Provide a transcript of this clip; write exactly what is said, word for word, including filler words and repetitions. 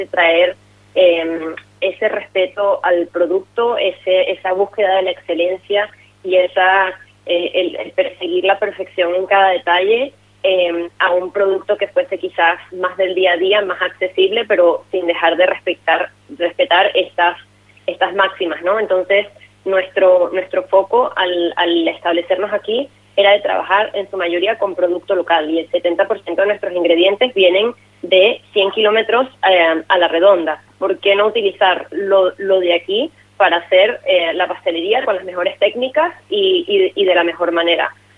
traer eh, ese respeto al producto, ese, esa búsqueda de la excelencia y esa eh, el, el perseguir la perfección en cada detalle, eh, a un producto que fuese quizás más del día a día, más accesible, pero sin dejar de respetar, respetar estas, estas máximas, ¿no? Entonces, nuestro, nuestro foco al, al establecernos aquí era de trabajar en su mayoría con producto local, y el setenta por ciento de nuestros ingredientes vienen de cien kilómetros eh, a la redonda. ¿Por qué no utilizar lo, lo de aquí para hacer eh, la pastelería con las mejores técnicas y, y, y de la mejor manera?